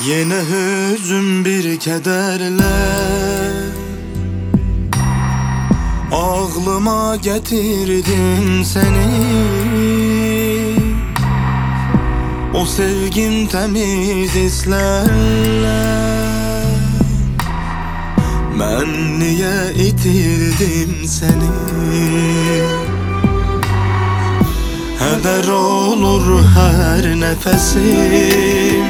Yine hüzün bir kederle ağlıma getirdim seni. O sevgim temiz hislerle ben niye itirdim seni? Heder olur her nefesim,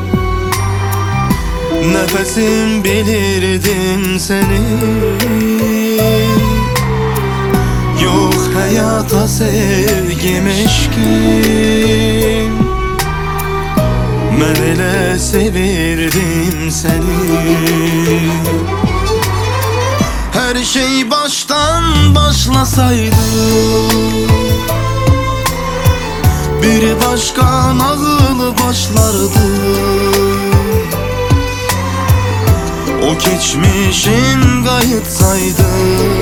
nefesim bilirdim seni. Yok hayata sevgim eşkim, ben ele sevirdim seni. Her şey baştan başlasaydı bir başka nağıl başlardı. O geçmişin kayıtsaydı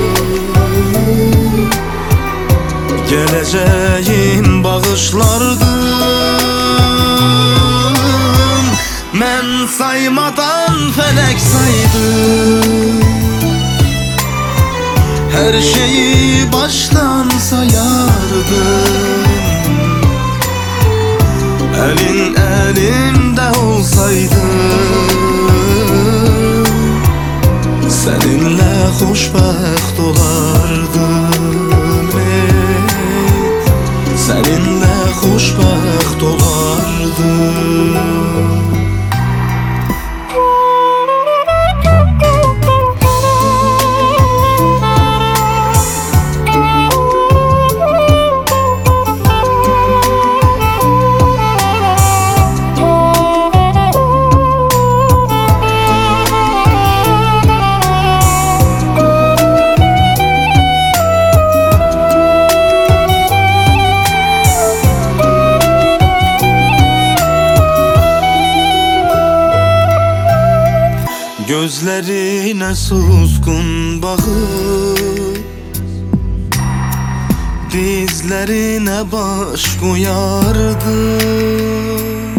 geleceğin bağışlardım. Ben saymadan felek saydı, her şeyi baştan sayardım. Elin elimde olsaydı seninle hoşbext olardım, seninle hoşbext olardım. Gözlerine suskun bakıp dizlerine baş koyardım.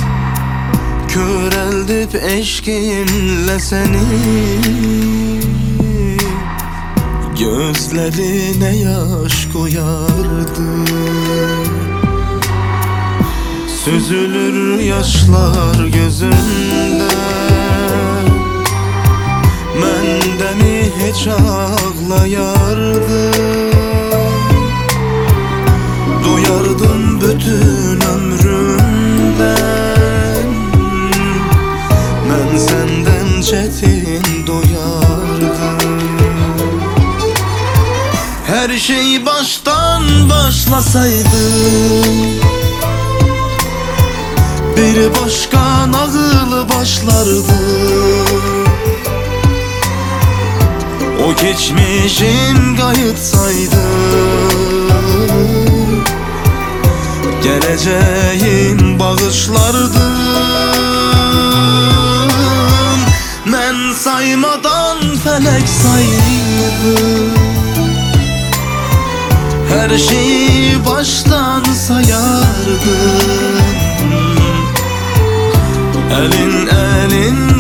Köreltip eşkimle seni, gözlerine yaş koyardım. Süzülür yaşlar gözümden, mende mi hiç ağlayardım? Doyardım bütün ömrümden, ben senden çetin doyardım. Her şey baştan başlasaydı bir başka nağıl başlardı. O geçmişin kayıtsaydı geleceğin bağışlardım. Ben saymadan felek saydı, her şeyi baştan sayardım. Elin